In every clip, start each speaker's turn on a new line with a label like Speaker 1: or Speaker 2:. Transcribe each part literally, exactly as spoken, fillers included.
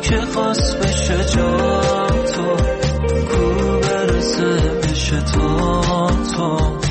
Speaker 1: که خواست بشه جا تو، کو برسه بشه تا تو.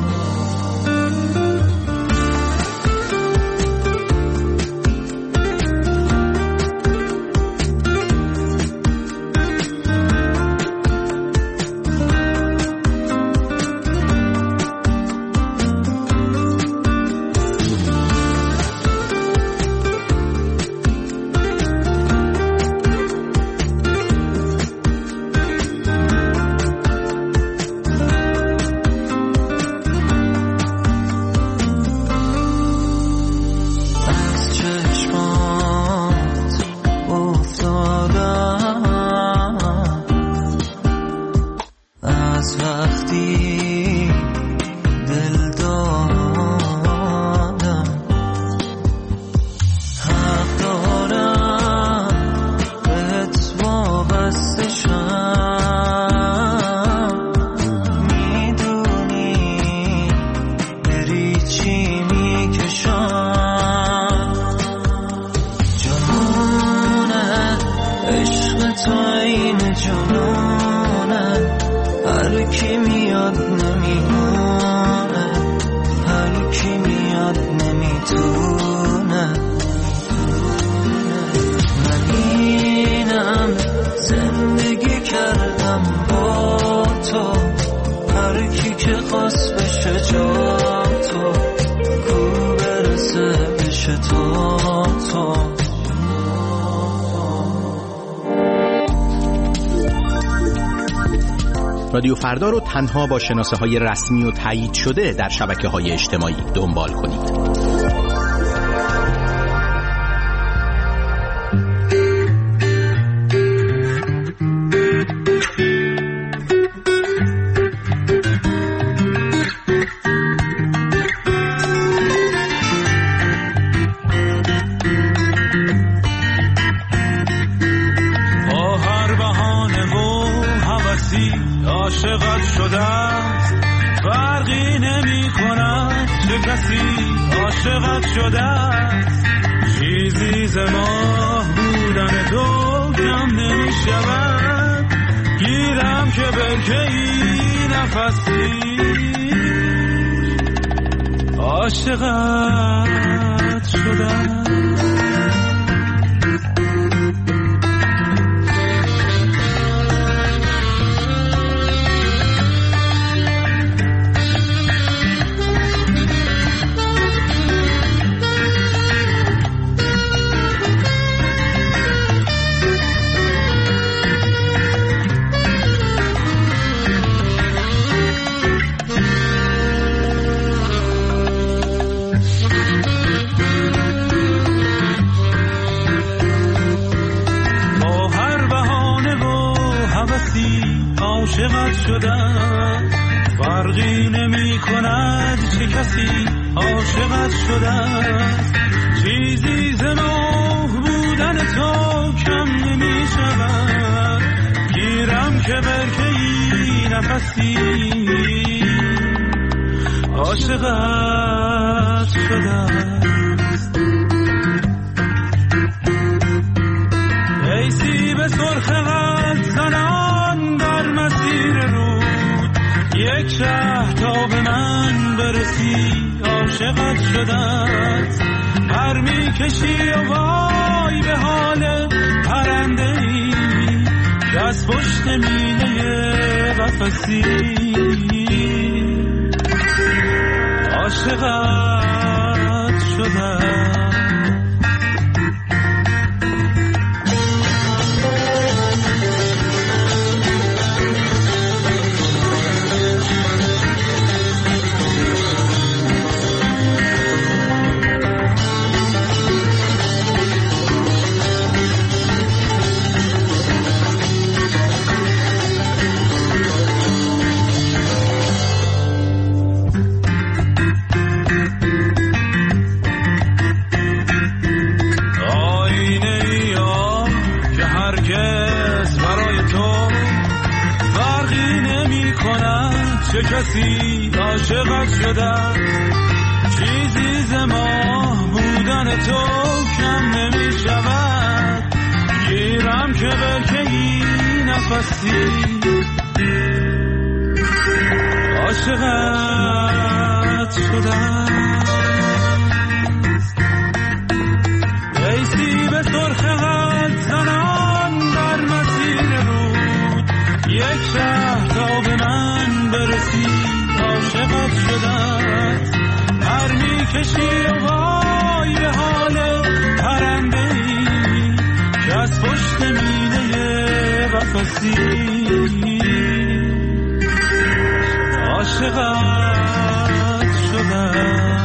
Speaker 2: رادیو فردا رو تنها با شناسه های رسمی و تایید شده در شبکه های اجتماعی دنبال کنید.
Speaker 1: عاشقت شدم عاشقت شدم، فرقی نمی کند چه کسی عاشقت شدم، چیزی ز ماه بودن تو کم نمی شود، گیرم که برکه‌ای نفسی عاشقت شدم. ای سیب سرخ قلب زنان در مسیر رود، یک شه تا به من برسی عاشقت شدت، پر می کشی و وای به حال پرنده ای که از پشت مینه قفسی عاشقت شدت. چه کسی عاشقت شدم، چیزی ز ماه بودن تو کم نمی شود، گیرم نفسی عاشقت شدم ایسی به سرخ قد زنان در مسیر رود یک شهر تا به من برسی عاشقت شدم هر می کشی و وای به حال پرنده ای که از پشت مینه قفسی عاشقت شدم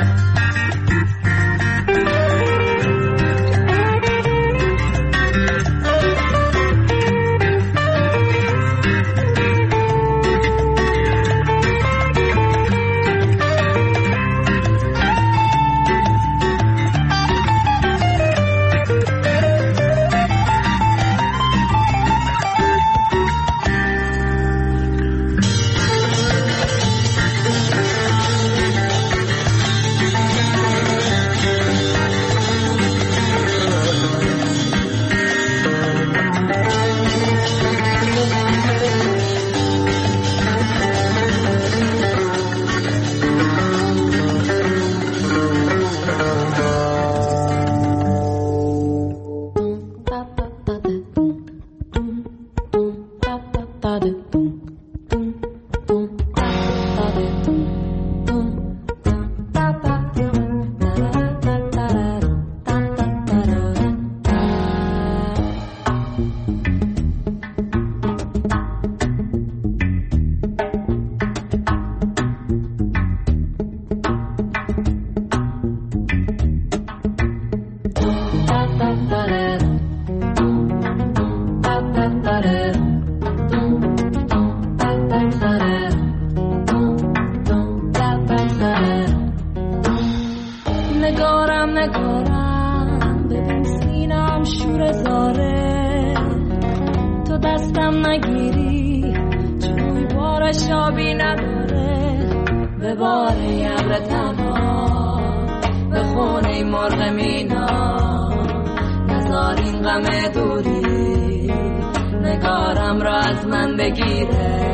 Speaker 3: نگارم نگارم ببین سینم شور زاره تو دستم نگیری چون بارش آبی نداره به بار یبر تنها به خونه مرغ مینا نزار این غم دوری نگارم را از من بگیره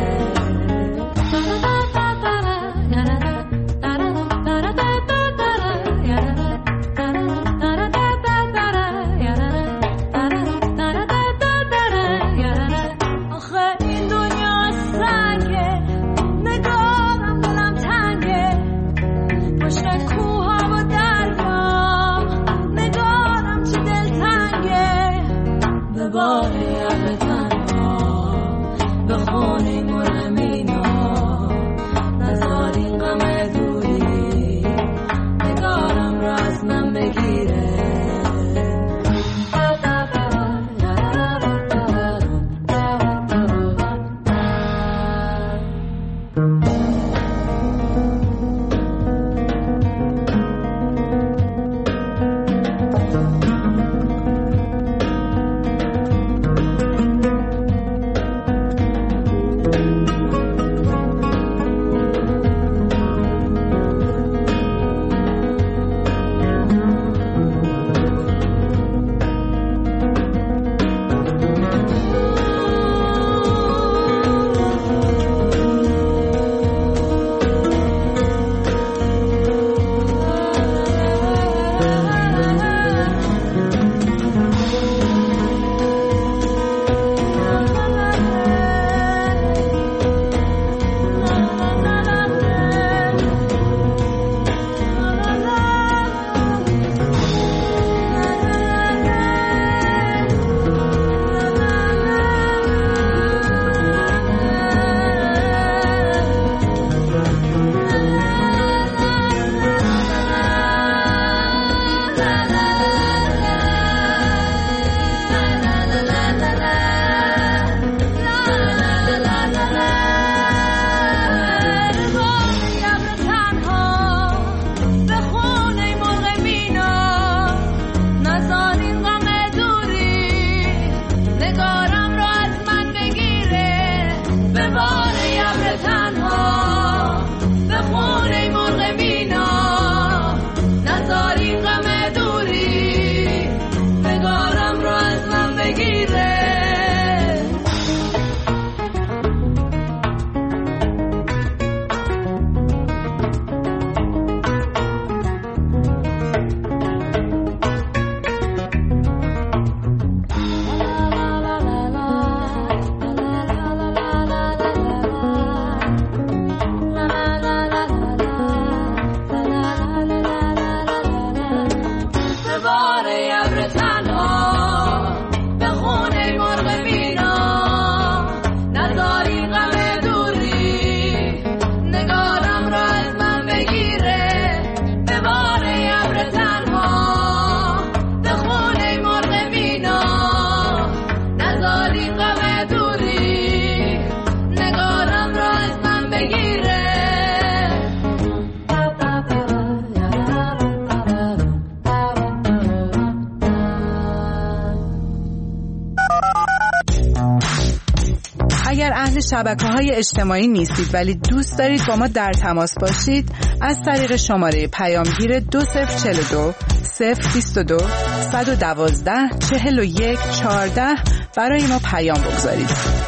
Speaker 4: شبکه‌های اجتماعی نیستید ولی دوست دارید با ما در تماس باشید، از طریق شماره پیامگیر دو صفر چهل و دو صفر بیست و دو صد و دوازده چهل و یک چهارده برای ما پیام بگذارید.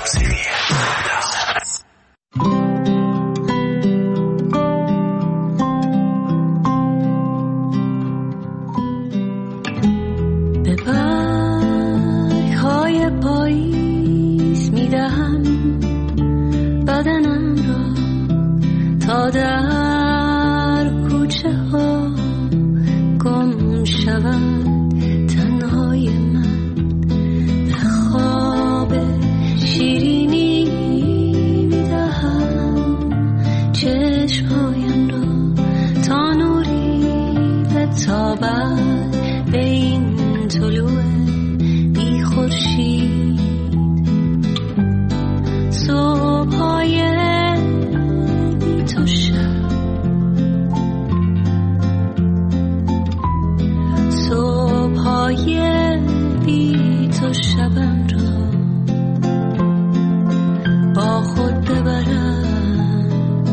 Speaker 3: به برگ‌های پاییز میدهم بدنم را تا در کوچه ها گم شود تنهای من. به خواب شیرینی میدهم چشمهایم را تا نوری بتابد به این طلوع بی خورشید. صبح‌های بی تو شب، صبح‌های بی تو شبم را با خود ببرم.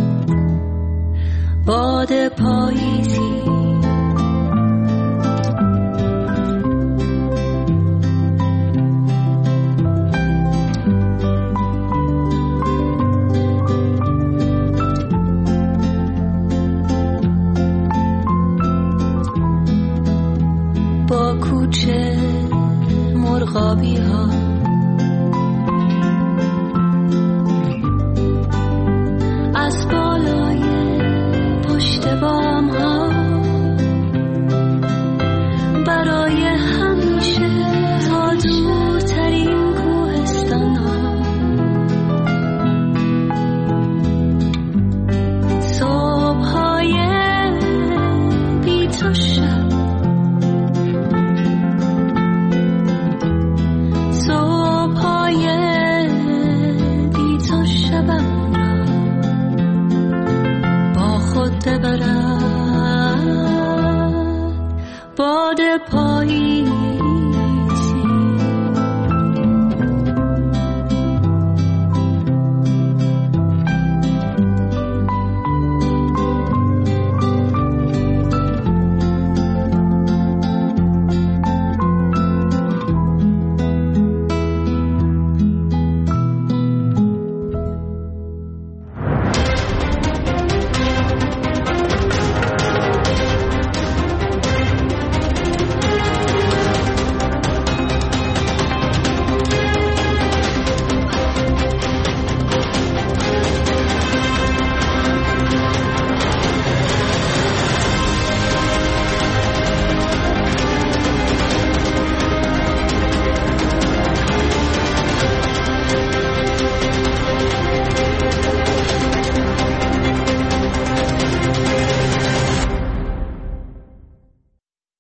Speaker 3: باد پاییزی با کوچه مرغابی ها از بالای پشت بام ها برای همیشه تا دورترین کوهستان ها. صبح‌های بی تو شب، صبح‌های بی تو شبم را با خود ببرد. باد پاییز